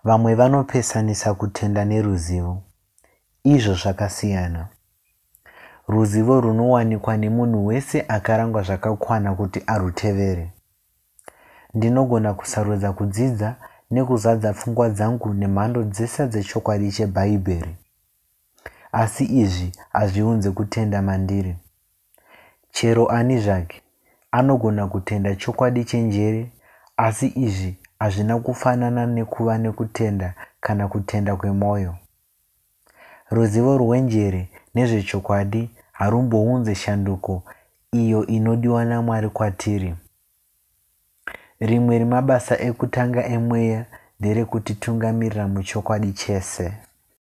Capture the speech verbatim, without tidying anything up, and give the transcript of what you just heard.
Vamwe vanopesanisa kutenda neruzivo. Izvo zvakasiyana. Ruzivo runowanikwa nemunhu wese akarangwa zvakakwana kuti arutevere. Ndinogona kusarudza kudzidza nekuzadza pfungwa dzangu nemhando dzese dzechokwadi cheBhaibheri. Asi izvi hazviunze kutenda mandiri. Chero ani zvake anogona kutenda chokwadi chenjere, asi izvi hazvina kufanana nekuva nekutenda kana kutenda kwemwoyo. Ruzivo rwenjere nezvechokwadi harumbounze shanduko iyo inodiwa naMwari kwatiri. Rimwe remabasa ekutanga emweya nderekutitungamirira muchokwadi chese.